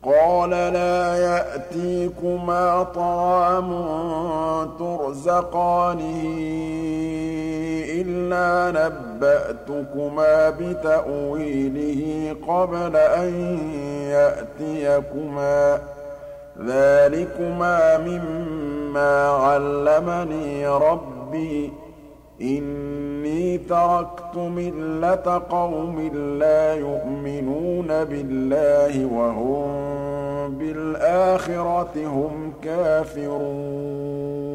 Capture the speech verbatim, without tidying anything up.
قَالَ لَا يَأْتِيكُمَا طَعَامٌ تُرْزَقَانِهِ إِلَّا نَبَّأْتُكُمَا بِتَأْوِيلِهِ قَبْلَ أَن يَأْتِيَكُمَا ۚ ذَٰلِكُمَا مِمَّا عَلَّمَنِي رَبِّي ۚ إِنِّي تَرَكْتُ مِلَّةَ قَوْمٍ لَّا يُؤْمِنُونَ بِاللَّهِ وَهُم بِالْآخِرَةِ هُمْ كَافِرُونَ